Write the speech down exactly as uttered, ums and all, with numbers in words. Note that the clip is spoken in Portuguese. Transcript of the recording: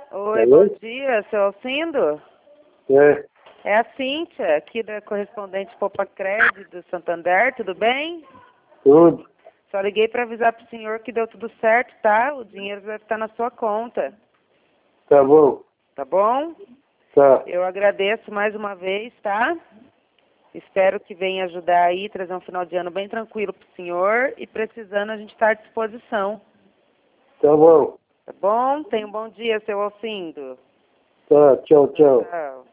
Oi, Alô? bom dia, seu Alcindo? É, É a Cíntia, aqui da correspondente Popacred do Santander, tudo bem? tudo. Só liguei para avisar pro senhor que deu tudo certo, tá? O dinheiro vai estar na sua conta, Tá bom. tá bom? Tá. Eu agradeço mais uma vez, tá? Espero que venha ajudar aí, trazer um final de ano bem tranquilo pro senhor e precisando a gente está à disposição, Tá bom. tá bom? Tenha um bom dia, seu Alcindo. Tá, tchau, tchau. Tchau.